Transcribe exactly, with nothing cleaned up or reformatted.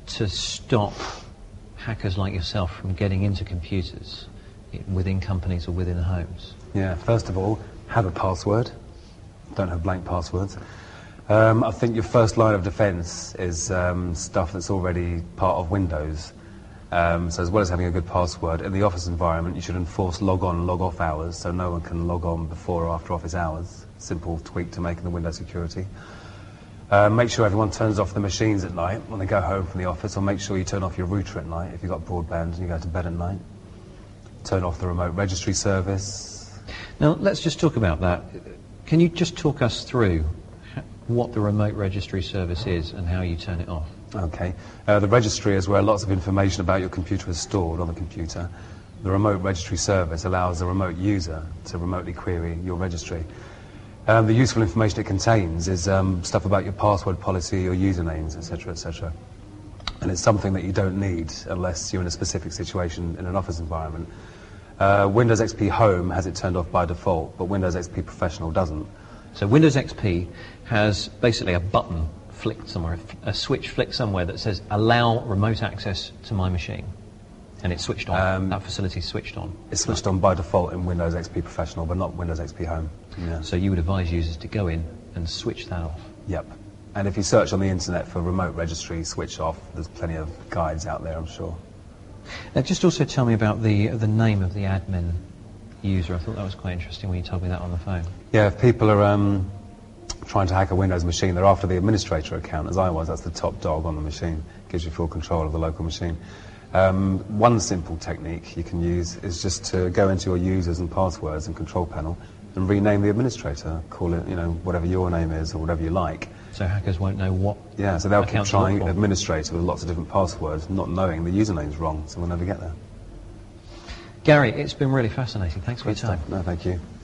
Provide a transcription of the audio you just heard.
to stop hackers like yourself from getting into computers within companies or within homes? Yeah, first of all, have a password. Don't have blank passwords. Um, I think your first line of defence is um, stuff that's already part of Windows. Um, so as well as having a good password, in the office environment you should enforce log on, log off hours, so no one can log on before or after office hours. Simple tweak to make in the Windows security. Uh, make sure everyone turns off the machines at night when they go home from the office, or make sure you turn off your router at night if you've got broadband and you go to bed at night. Turn off the remote registry service. Now let's just talk about that. Can you just talk us through what the remote registry service is and how you turn it off? Okay. Uh, the registry is where lots of information about your computer is stored on the computer. The remote registry service allows the remote user to remotely query your registry. Um, the useful information it contains is um, stuff about your password policy, your usernames, et cetera, et cetera. And it's something that you don't need unless you're in a specific situation in an office environment. Uh, Windows X P Home has it turned off by default, but Windows X P Professional doesn't. So Windows X P has basically a button flicked somewhere, a switch flicked somewhere that says allow remote access to my machine, and it's switched on. Um, that facility's switched on. It's switched on by default in Windows X P Professional, but not Windows X P Home. Yeah. So you would advise users to go in and switch that off? Yep. And if you search on the internet for remote registry switch off, there's plenty of guides out there, I'm sure. Now, just also tell me about the the name of the admin user. I thought that was quite interesting when you told me that on the phone. Yeah, if people are um, trying to hack a Windows machine, they're after the administrator account, as I was. That's the top dog on the machine. Gives you full control of the local machine. Um, one simple technique you can use is just to go into your users and passwords and control panel and rename the administrator. Call it, you know, whatever your name is or whatever you like. So hackers won't know what. Yeah, so they'll keep trying administrator with lots of different passwords, not knowing the username's wrong, so we'll never get there. Gary, it's been really fascinating. Thanks for your time. No, thank you.